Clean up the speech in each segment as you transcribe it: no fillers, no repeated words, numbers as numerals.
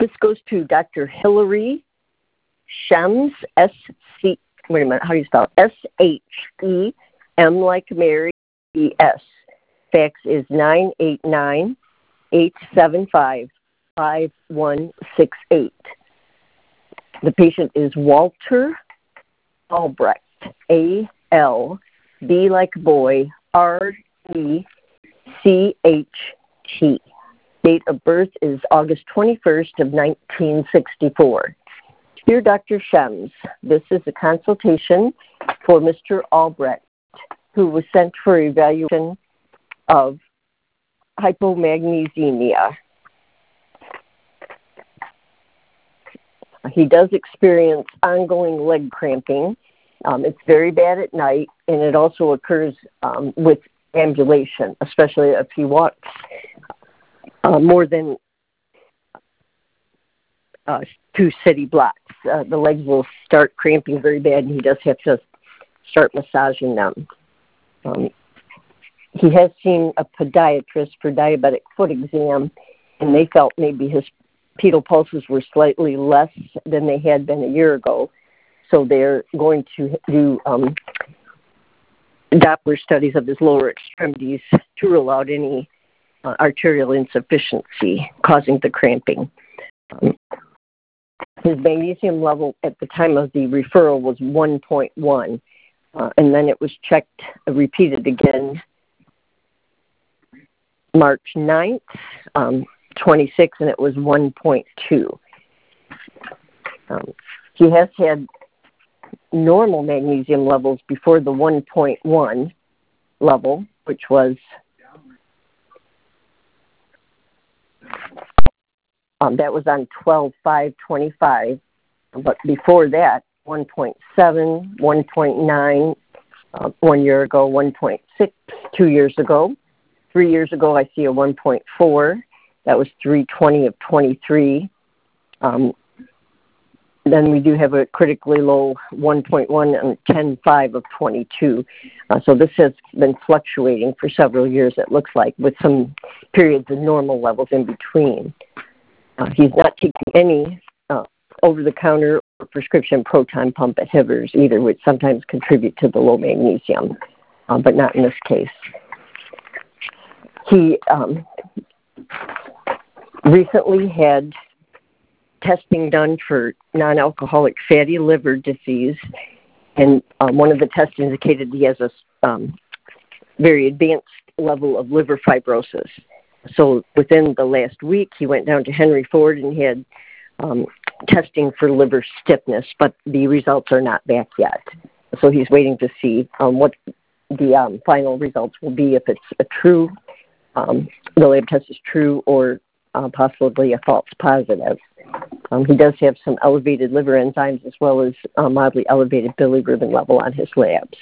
This goes to Dr. Hillary Shems, S-C, wait a minute, how do you spell it? S-H-E-M like Mary, E-S. Fax is 989-875-5168. The patient is Walter Albrecht, A-L-B like boy, R-E-C-H-T. Date of birth is August 21st of 1964. Dear Dr. Shems, this is a consultation for Mr. Albrecht, who was sent for evaluation of hypomagnesemia. He does experience ongoing leg cramping. It's very bad at night, and it also occurs with ambulation, especially if he walks more than 2 city blocks. The legs will start cramping very bad, and he does have to start massaging them. He has seen a podiatrist for diabetic foot exam, and they felt maybe his pedal pulses were slightly less than they had been a year ago. So they're going to do Doppler studies of his lower extremities to rule out any arterial insufficiency causing the cramping. His magnesium level at the time of the referral was 1.1, and then it was checked, repeated again, March 9th, 26, and it was 1.2. He has had normal magnesium levels before the 1.1 level, which was that was on 12/5/25, but before that, 1.7, 1.9, 1 year ago, 1.6, 2 years ago. 3 years ago, I see a 1.4. That was 3/20 of 23. Then we do have a critically low 1.1 and 10/5 of 22. So this has been fluctuating for several years, it looks like, with some periods of normal levels in between. He's not taking any over-the-counter or prescription proton pump inhibitors either, which sometimes contribute to the low magnesium, but not in this case. He recently had testing done for non-alcoholic fatty liver disease, and one of the tests indicated he has a very advanced level of liver fibrosis. So within the last week, he went down to Henry Ford and had testing for liver stiffness, but the results are not back yet. So he's waiting to see what the final results will be, if it's a true, the lab test is true, or possibly a false positive. He does have some elevated liver enzymes as well as mildly elevated bilirubin level on his labs.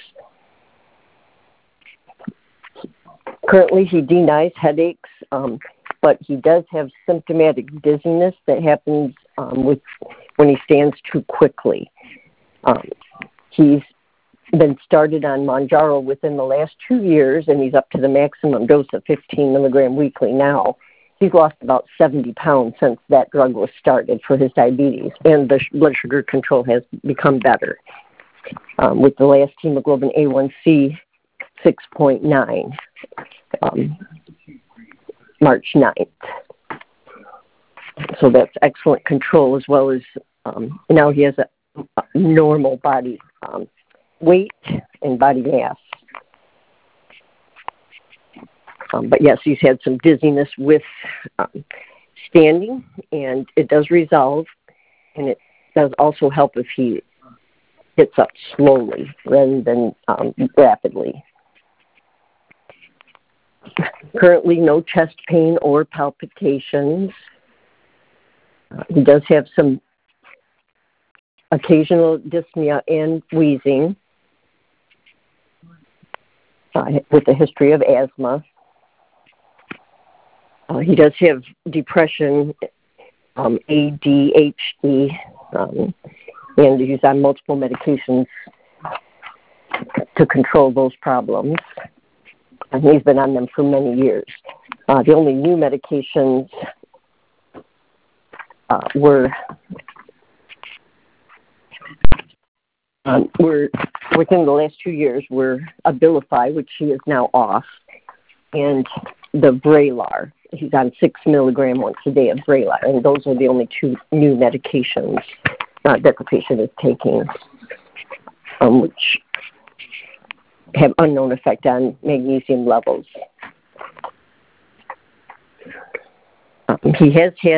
Currently, he denies headaches, but he does have symptomatic dizziness that happens when he stands too quickly. He's been started on Mounjaro within the last 2 years, and he's up to the maximum dose of 15 milligram weekly now. He's lost about 70 pounds since that drug was started for his diabetes, and the blood sugar control has become better, with the last hemoglobin A1C 6.9, March 9th. So that's excellent control, as well as now he has a normal body weight and body mass. But yes, he's had some dizziness with standing, and it does resolve, and it does also help if he gets up slowly rather than rapidly. Currently, no chest pain or palpitations. He does have some occasional dyspnea and wheezing with a history of asthma. He does have depression, ADHD, and he's on multiple medications to control those problems. And he's been on them for many years. The only new medications were within the last 2 years were Abilify, which he is now off, and the Vraylar. He's on 6 milligram once a day of Vraylar, and those are the only 2 new medications that the patient is taking, which have unknown effect on magnesium levels. He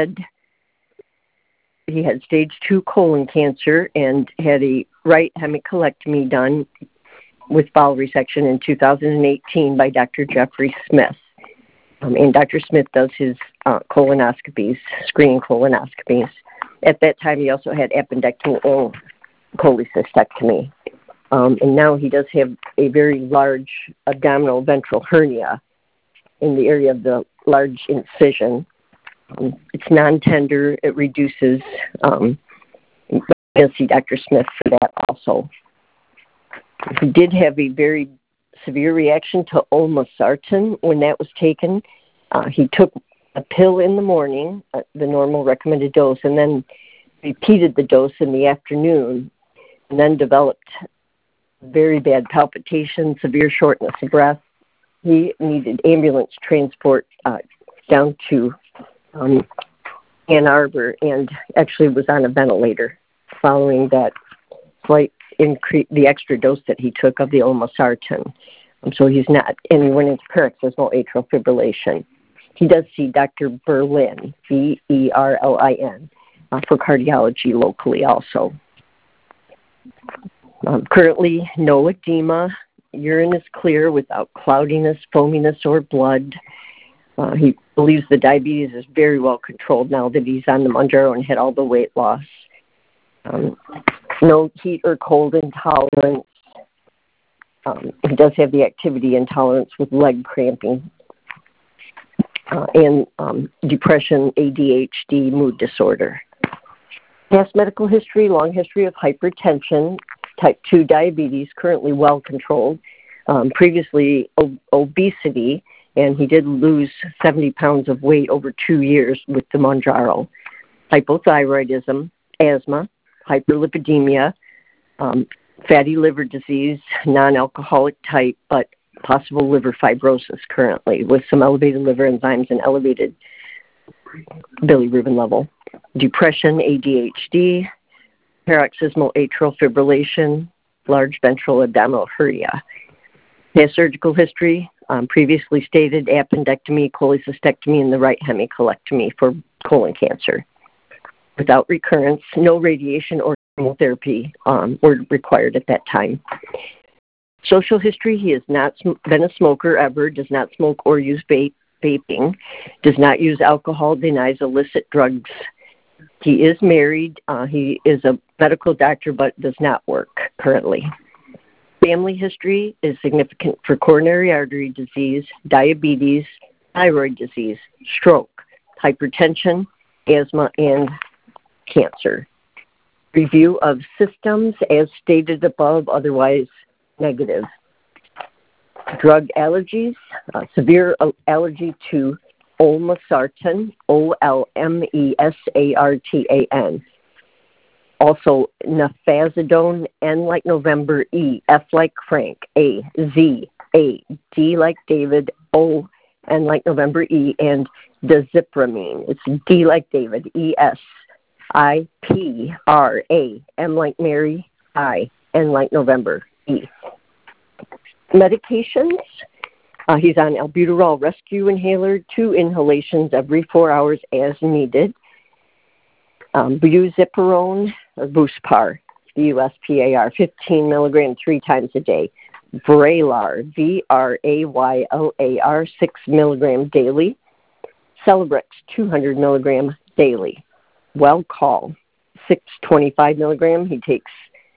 had stage 2 colon cancer and had a right hemicolectomy done with bowel resection in 2018 by Dr. Jeffrey Smith. And Dr. Smith does his colonoscopies, screening colonoscopies. At that time, he also had appendectomy and cholecystectomy. And now he does have a very large abdominal ventral hernia in the area of the large incision. It's non-tender. It reduces. You'll see Dr. Smith for that also. He did have a very severe reaction to olmesartan when that was taken. He took a pill in the morning, the normal recommended dose, and then repeated the dose in the afternoon, and then developed very bad palpitations, severe shortness of breath. He needed ambulance transport down to Ann Arbor, and actually was on a ventilator following that slight increase, the extra dose that he took of the olmesartan. So he's not, and he went into paroxysmal atrial fibrillation. He does see Dr. Berlin, Berlin, for cardiology locally also. Currently, no edema. Urine is clear without cloudiness, foaminess, or blood. He believes the diabetes is very well controlled now that he's on the Mounjaro and had all the weight loss. No heat or cold intolerance. He does have the activity intolerance with leg cramping. And depression, ADHD, mood disorder. Past medical history, long history of hypertension, type 2 diabetes, currently well controlled. Previously obesity, and he did lose 70 pounds of weight over 2 years with the Mounjaro. Hypothyroidism, asthma, hyperlipidemia, fatty liver disease, non-alcoholic type, but possible liver fibrosis currently with some elevated liver enzymes and elevated bilirubin level. Depression, ADHD, paroxysmal atrial fibrillation, large ventral abdominal hernia. His surgical history, previously stated appendectomy, cholecystectomy, and the right hemicolectomy for colon cancer. Without recurrence, no radiation or chemotherapy were required at that time. Social history, he has not been a smoker ever, does not smoke or use vaping, does not use alcohol, denies illicit drugs. He is married. He is a medical doctor but does not work currently. Family history is significant for coronary artery disease, diabetes, thyroid disease, stroke, hypertension, asthma, and cancer. Review of systems as stated above, otherwise negative. Drug allergies, severe allergy to olmesartan, olmesartan. Also, nafazidone, N like November, E, F like Frank, A, Z, A, D like David, O, N like November, E, and dazipramine. It's D like David, E, S, I, P, R, A, M like Mary, I, N like November, E. Medications. He's on albuterol rescue inhaler, 2 inhalations every 4 hours as needed. Buspirone, or Buspar, B-U-S-P-A-R, 15 milligrams 3 times a day. Vraylar, V-R-A-Y-L-A-R, 6 milligrams daily. Celebrex, 200 milligrams daily. Welchol, 625 milligrams. He takes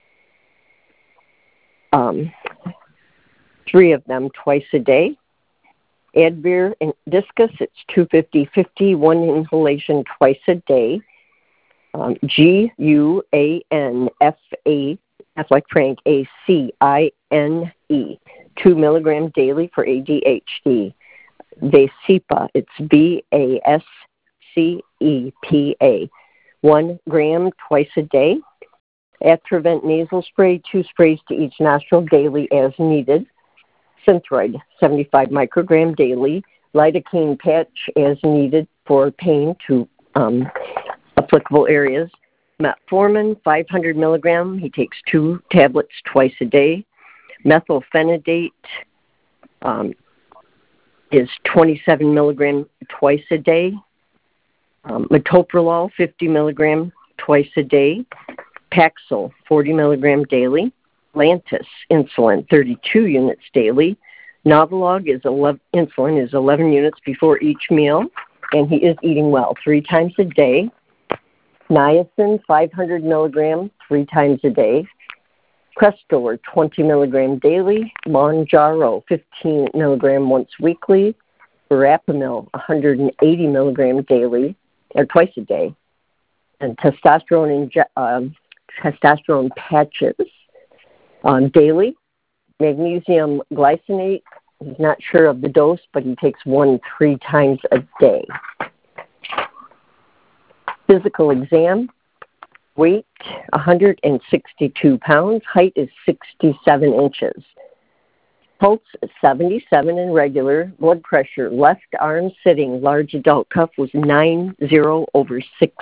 3 of them twice a day. Advair and Discus, it's 250/50, 1 inhalation twice a day. Guanfa, F like Frank, ACINE, 2 milligrams daily for ADHD. Vascepa, it's VASCEPA, 1 gram twice a day. Atrovent nasal spray, 2 sprays to each nostril daily as needed. Synthroid, 75 microgram daily. Lidocaine patch as needed for pain to applicable areas. Metformin, 500 milligram. He takes 2 tablets twice a day. Methylphenidate is 27 milligram twice a day. Metoprolol, 50 milligram twice a day. Paxil, 40 milligram daily. Lantus, insulin, 32 units daily. Novolog insulin is 11 units before each meal, and he is eating well 3 times a day. Niacin, 500 milligram, 3 times a day. Crestor, 20 milligram daily. Mounjaro, 15 milligram once weekly. Verapamil, 180 milligram daily, or twice a day. And testosterone patches daily. Magnesium glycinate, he's not sure of the dose, but he takes 1 3 times a day. Physical exam, weight 162 pounds, height is 67 inches. Pulse 77 and regular. Blood pressure, left arm sitting, large adult cuff was 90/60.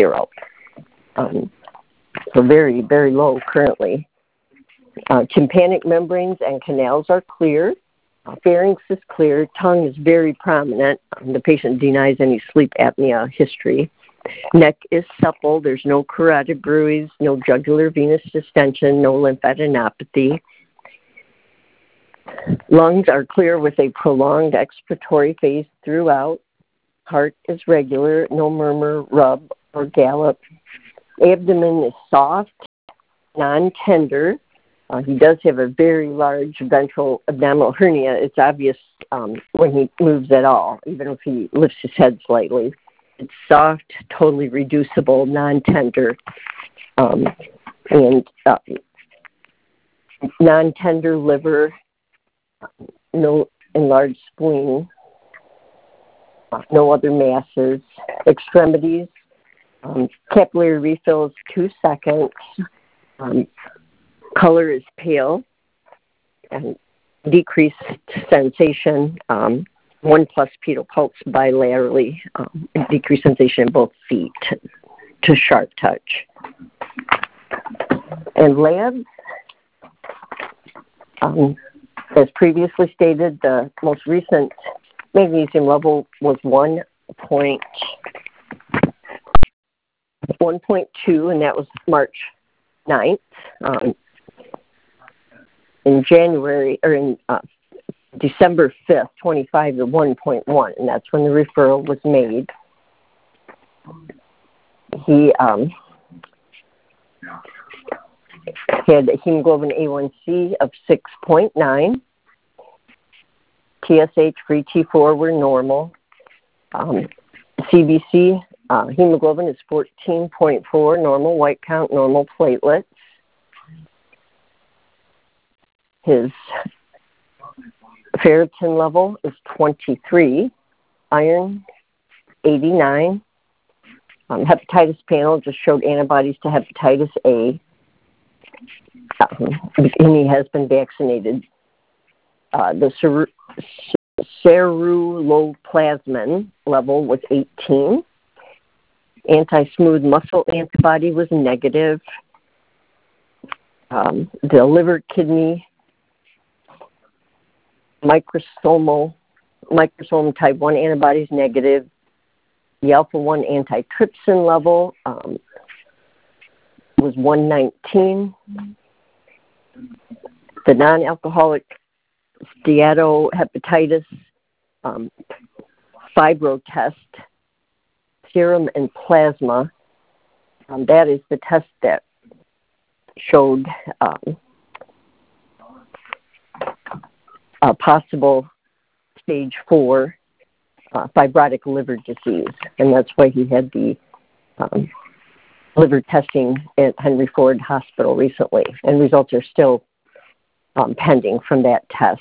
So very, very low currently. Tympanic membranes and canals are clear. Pharynx is clear. Tongue is very prominent. The patient denies any sleep apnea history. Neck is supple. There's no carotid bruise, no jugular venous distension, no lymphadenopathy. Lungs are clear with a prolonged expiratory phase throughout. Heart is regular, no murmur, rub, or gallop. Abdomen is soft, non-tender. He does have a very large ventral abdominal hernia. It's obvious when he moves at all, even if he lifts his head slightly. It's soft, totally reducible, non-tender, and non-tender liver, no enlarged spleen, no other masses. Extremities, capillary refills 2 seconds. Color is pale and decreased sensation. 1+ pedal pulse bilaterally, decreased sensation in both feet to sharp touch. And labs, as previously stated, the most recent magnesium level was 1.2, and that was March 9th. In January, or in December 5th, 25 to 1.1, and that's when the referral was made. He had a hemoglobin A1C of 6.9. TSH, free T4 were normal. CBC, hemoglobin is 14.4, normal white count, normal platelets. His ferritin level is 23, iron 89. Hepatitis panel just showed antibodies to hepatitis A, and he has been vaccinated. The ceruloplasmin level was 18. Anti-smooth muscle antibody was negative. The liver, kidney, microsome type 1 antibodies negative. The alpha-1 antitrypsin level was 119. The non-alcoholic steatohepatitis fibro test, serum and plasma, that is the test that showed a possible stage 4 fibrotic liver disease, and that's why he had the liver testing at Henry Ford Hospital recently, and results are still pending from that test.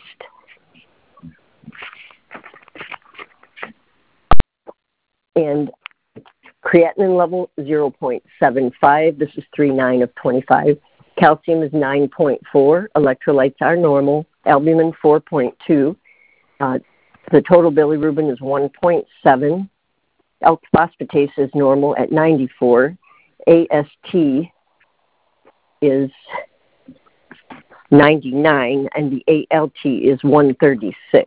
And Creatinine level 0.75. This is 3/9 of 25. Calcium is 9.4. Electrolytes are normal. Albumin 4.2. The total bilirubin is 1.7. Alk phosphatase is normal at 94. AST is 99, and the ALT is 136.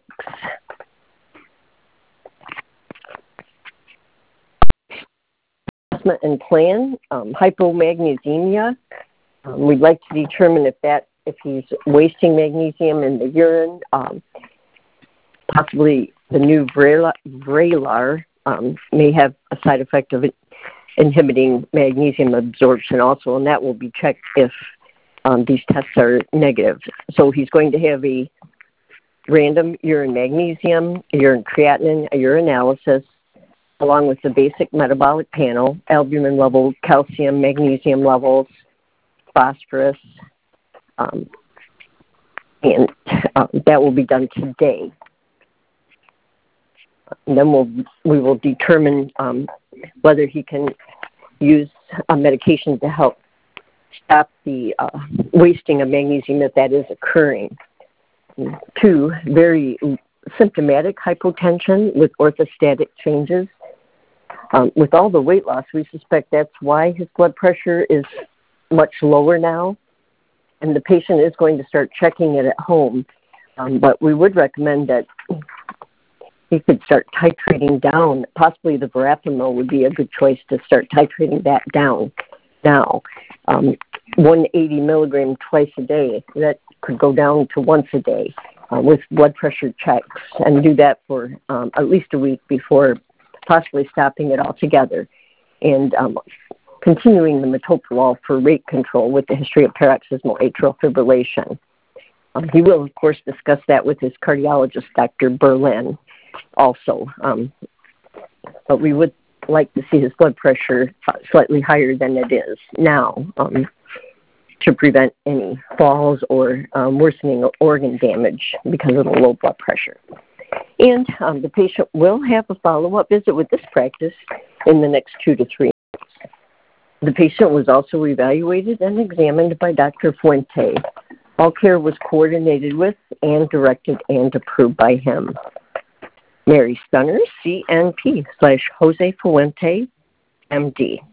Assessment and plan, hypomagnesemia. We'd like to determine if he's wasting magnesium in the urine. Possibly the new Vraylar may have a side effect of inhibiting magnesium absorption also, and that will be checked if these tests are negative. So he's going to have a random urine magnesium, a urine creatinine, a urinalysis, along with the basic metabolic panel, albumin level, calcium, magnesium levels, phosphorus, and that will be done today. And then we will determine whether he can use a medication to help stop the wasting of magnesium if that is occurring. 2, very symptomatic hypotension with orthostatic changes. With all the weight loss, we suspect that's why his blood pressure is much lower now, and the patient is going to start checking it at home. But we would recommend that he could start titrating down. Possibly the verapamil would be a good choice to start titrating that down now. 180 milligram twice a day. That could go down to once a day with blood pressure checks, and do that for at least a week before possibly stopping it altogether. And continuing the metoprolol for rate control with the history of paroxysmal atrial fibrillation. He will, of course, discuss that with his cardiologist, Dr. Berlin, also. But we would like to see his blood pressure slightly higher than it is now to prevent any falls or worsening of organ damage because of the low blood pressure. And the patient will have a follow-up visit with this practice in the next 2 to 3 months. The patient was also evaluated and examined by Dr. Fuente. All care was coordinated with and directed and approved by him. Mary Stunner, CNP /Jose Fuente, MD.